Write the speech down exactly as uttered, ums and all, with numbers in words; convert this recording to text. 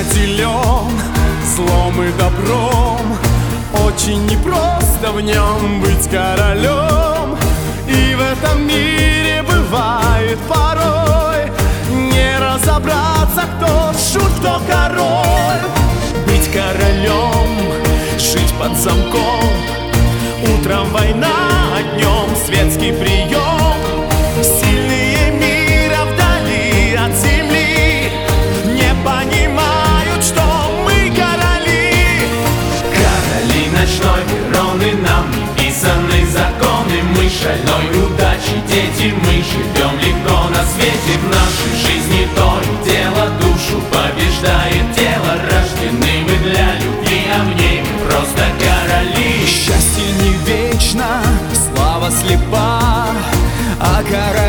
наделен злом и добром. Очень непросто в нем быть королем. И в этом мире бывает порой не разобраться, кто шут, кто король. Быть королем, жить под замком, утром война, а днем светский прием. Сильные мира вдали от земли не понимают, что мы короли. Короли ночной короны, нам неписанные законы. Мы шальной удачи дети, мы живем легко на свете. В нашей жизни то и дело, душу побеждает тело. Рождены мы для любви, а в ней мы просто короли. Счастье не вечно, слава слепа, а король